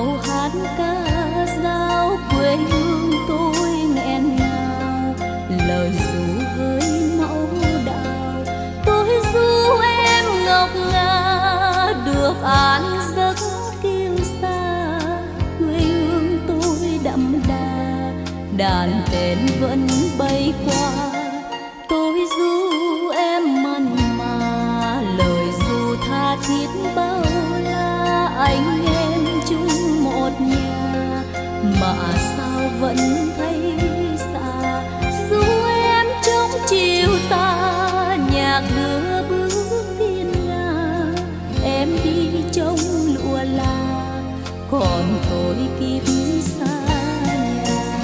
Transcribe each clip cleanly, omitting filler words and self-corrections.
câu hát ca dao quê hương tôi nghẹn ngào, lời ru hơi mẫu đào. Tôi ru em ngọc ngà được an giấc kiêu xa, quê hương tôi đậm đà đàn tên vẫn bay qua. Tôi ru em mặn mà lời ru tha thiết bao la, anh em chung một nhà mà sao vẫn thấy xa. Ru em trong chiều ta nhạc đưa bước thiên nga, em đi trong lụa là còn tôi kịp xa nhà.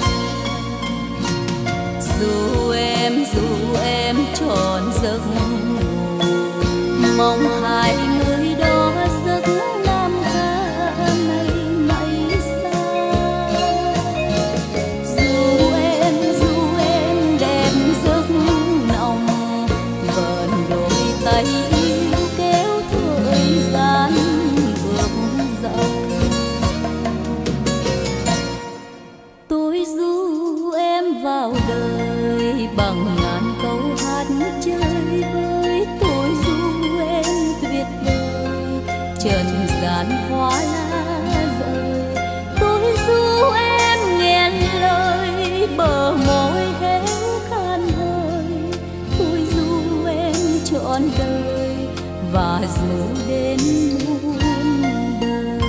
Ru em tròn giấc ngủ, mong hai người đó giấc nam ca ngày mây xa. Ru em đẹp giấc nồng, vờn đôi tay yêu kéo thời gian ngược dòng. Tôi ru em vào đời bằng ngàn câu hát chơi vơi. Tôi ru em tuyệt vời trần gian hoa lá rơi. Tôi ru em nghẹn lời bờ môi héo khan hơi. Tôi ru em trọn đời và ru đến muôn đời.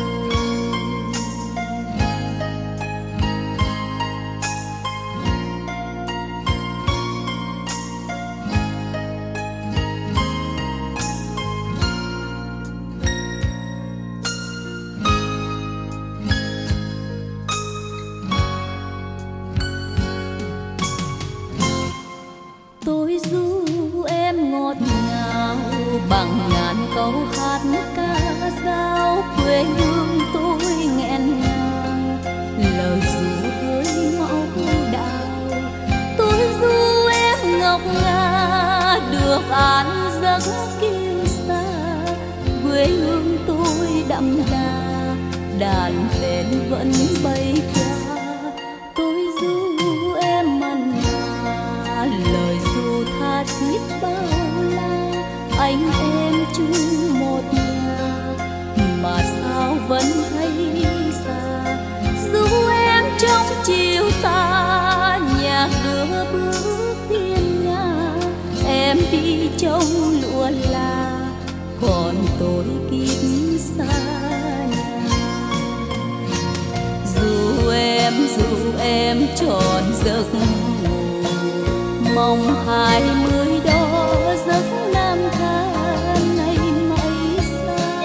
Tôi ru em ngọt ngào bằng ngàn câu hát ca dao quê hương tôi nghẹn ngào, lời ru hơi mẫu đào. Tôi ru em ngọc ngà được an giấc kiêu xa, quê hương tôi đậm đà đàn tên vẫn bay qua. Tôi ru em mặn mà lời ru tha thiết bao la, anh em chung một nhà mà sao vẫn thấy xa. Ru em trong chiều ta nhạc đưa bước thiên nga, em đi trong lụa là còn tôi kịp xa nhà. Ru em tròn giấc ngủ, mong 20 đó giấc nam ca ngày mây xa.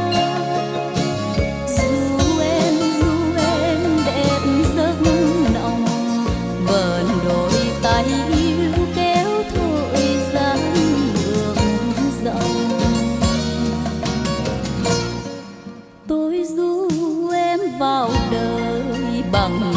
Ru em đẹp giấc nồng, vờn đôi tay yêu kéo thời gian ngược dòng. Tôi ru em vào đời bằng